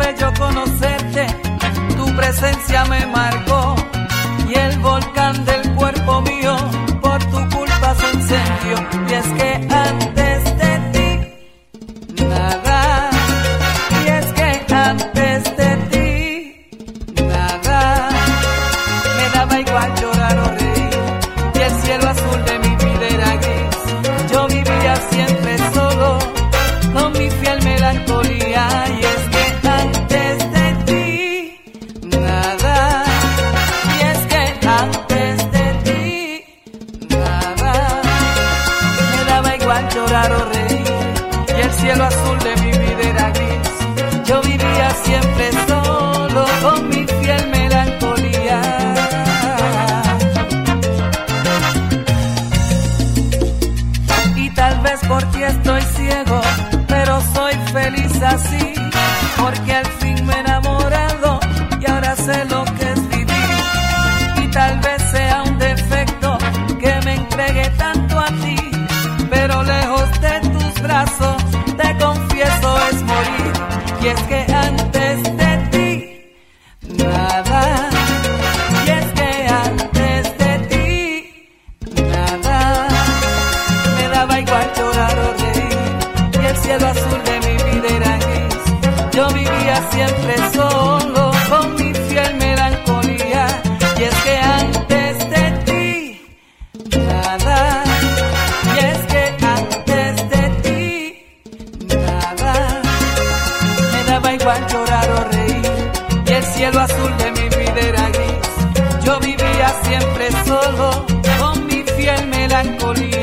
bello conocerte, tu presencia me marcó y el volcán del cuerpo mío por tu culpa se incendió. Y es que antes de ti nada, y es que antes de ti nada, me daba igual llorar o reír y el cielo azul de mi vida era gris. Yo vivía siempre solo con mi fiel melancolía. Y es que antes de ti nada, y es que antes de ti nada, me daba igual llorar o reír y el cielo azul de mi vida era gris. Yo vivía siempre solo con mi fiel melancolía. Y tal vez por ti estoy ciego, pero soy feliz así, porque al fin me he enamorado y ahora sé lo que es vivir. Y tal vez sea un defecto que me entregue tanto a ti, pero lejos de tus brazos te confieso es morir. Y es que antes de ti nada, y es que antes de ti nada, me daba igual llorar o reír y el cielo azul de mi vida era gris. Yo vivía siempre solo con mi fiel melancolía. Y es que antes de ti nada, y es que antes de ti nada, me daba igual llorar o reír y el cielo azul de mi vida era gris. Yo vivía siempre solo con mi fiel melancolía.